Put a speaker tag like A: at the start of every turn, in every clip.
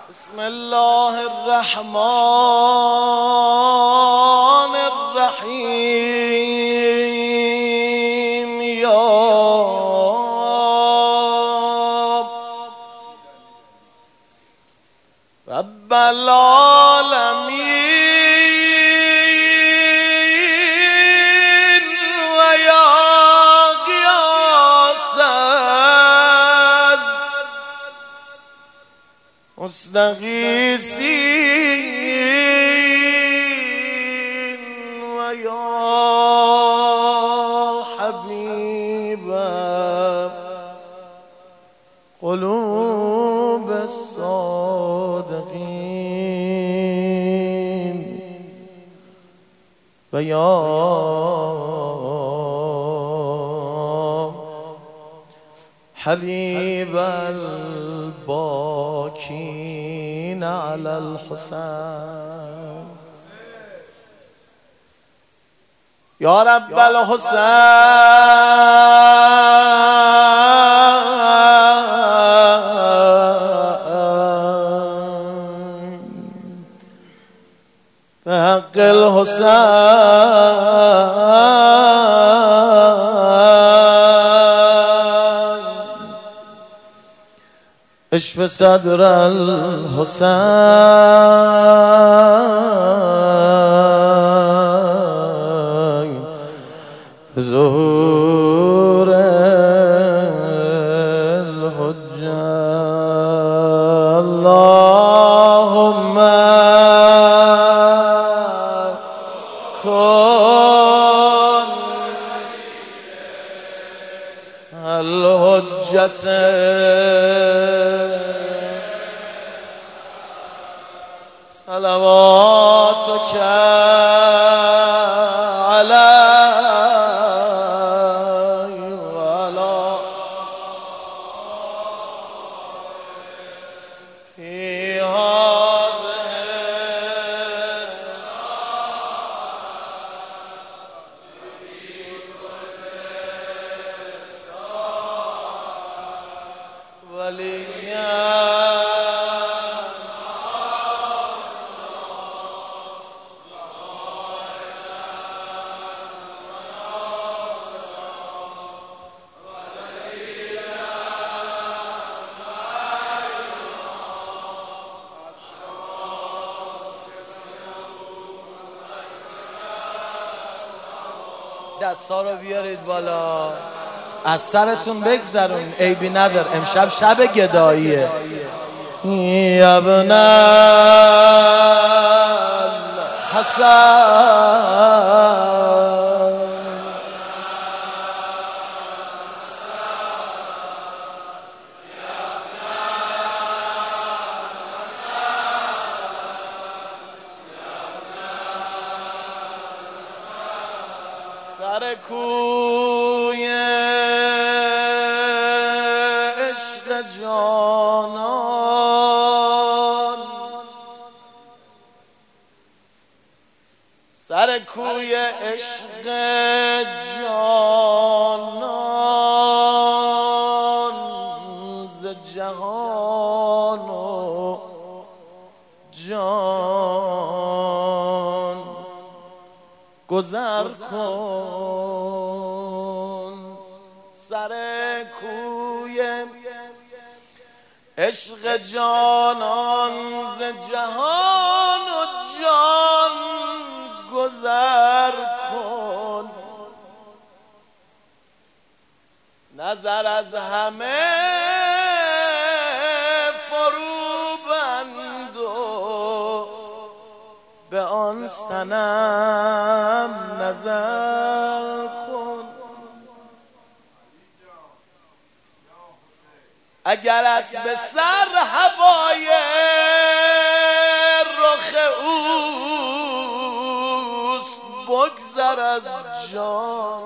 A: بسم الله الرحمن الرحیم یا رب العالمین و یا غیاث مستغیثین و یا حبیب قلوب الصادقین و یا حبیب الباکین علی الحسین یا رب الحسین به حق الحسین اشف صدر الحسین ظهور الحجة اللهم كن الحجة صلواتك علي وعلى في هذه وليا دستا رو بیارید بالا از سرتون بگذرون عیبی ندار امشب شب گداییه یا ابن الحسن سر کوی عشق جانان سر کوی عشق جانان ز جهان و جان گذر کن سر کوی عشق جانان ز جهان و جان گذر کن نظر از همه فرو بند و به آن صنم نظر کن اگرت به سر هوای رخ اوست بگذر از جان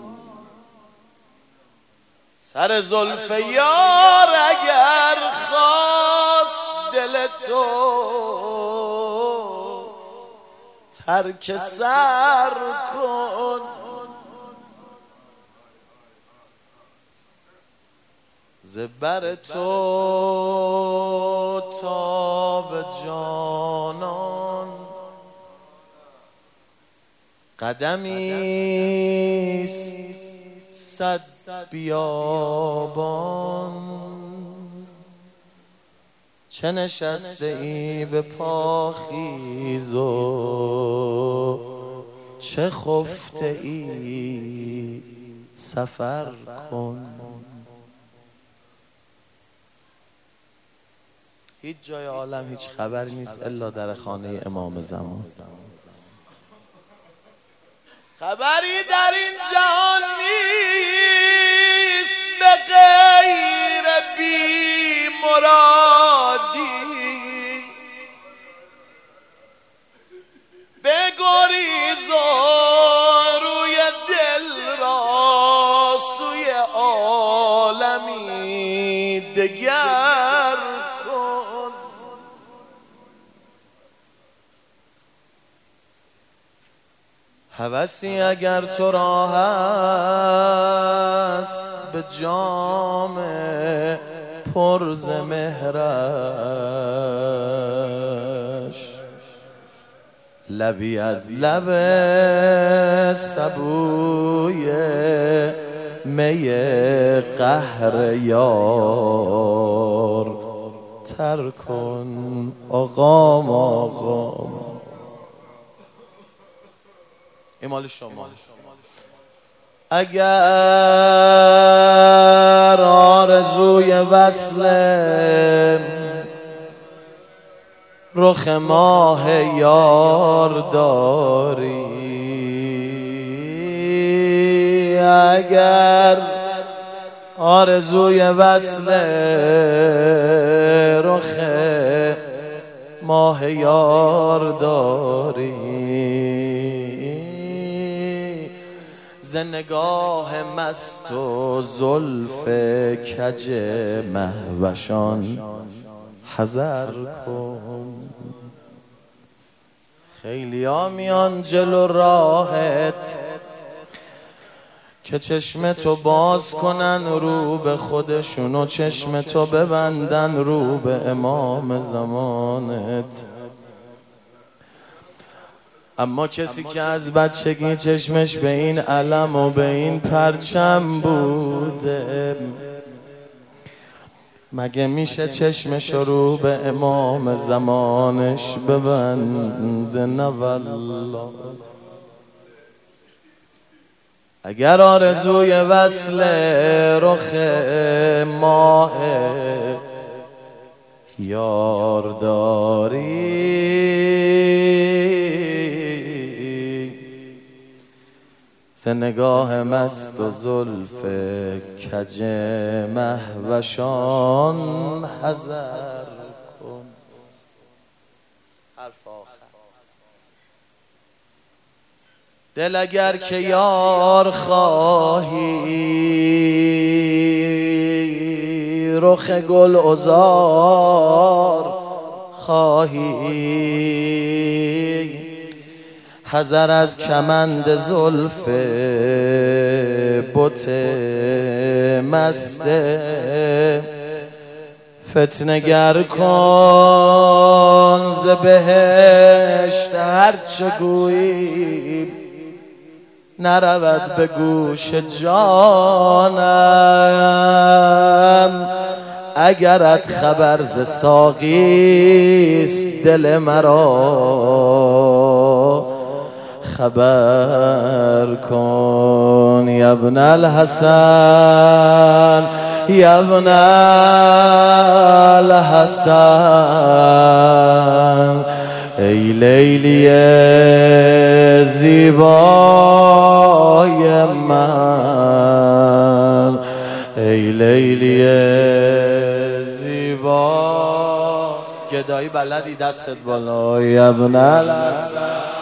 A: سر زلف یار اگر خواست دل تو ترک سر کن ز بر تو تا جانان قدمیست صد بیابان. چه نشسته ای به پاخیز و چه خفته ای سفر کن. هیچ جای عالم هیچ خبری نیست الا در خانه امام زمان. خبری در این جهان نیست به غیر بی مرادی. بگریز روی دل را سوی عالمی دگر کن. هوسی اگر تو را هست به جام پر ز مهرش، لبی از لب سبوی می قهر یار تر کن. آقام آقام این مال شما. اگر آرزوی وصل رخ ماه یار داری، اگر آرزوی وصل رخ ماه یار داری، ز نگاه مست و زلف کج مهوشان حذر کن. خیلی ها میان جلو راهت که چشم تو باز کنن رو به خودشون و چشم تو ببندن رو به امام زمانت. اما کسی که از بچگی چشمش به این علم و به این پرچم بوده، مگه میشه چشمش رو به امام زمانش ببنده؟ نه والله. اگر آرزوی وصل رخ ماه یار داری، ز نگاه مست و زلف کج مهوشان حذر کن. حرف آخر. دل اگر که یار خواهی، رخ گل عذار خواهی، حذر از کمند زلف بت مست فتنگر کن. ز بهشت هرچه گویی نرود به گوش جانم. اگرت خبر ز ساقیست دل مرا خبر کن. یا ابن الحسن یا ابن الحسن، ای لیلی زیبای من، ای لیلی زیبا. گدایی بلدی دستت بالا. یا ابن الحسن